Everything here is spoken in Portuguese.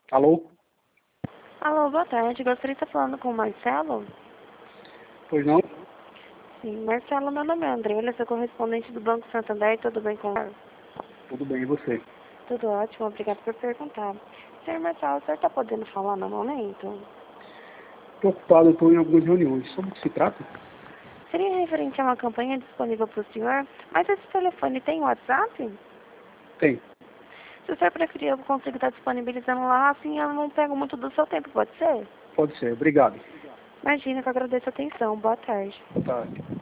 Alô? Alô, boa tarde. Gostaria de estar falando com o Marcelo? Pois não? Sim, Marcelo, meu nome é André, ele é seu correspondente do Banco Santander, tudo bem com você? Tudo bem, e você? Tudo ótimo, obrigado por perguntar. Senhor Marcelo, o senhor está podendo falar no momento? Estou ocupado, estou em algumas reuniões. Sobre o que se trata? Seria referente a uma campanha disponível para o senhor, mas esse telefone tem WhatsApp? Tem. Se o senhor preferir, eu consigo estar disponibilizando lá, assim eu não pego muito do seu tempo, pode ser? Pode ser, obrigado. Imagina que eu agradeço a atenção, boa tarde. Boa tarde.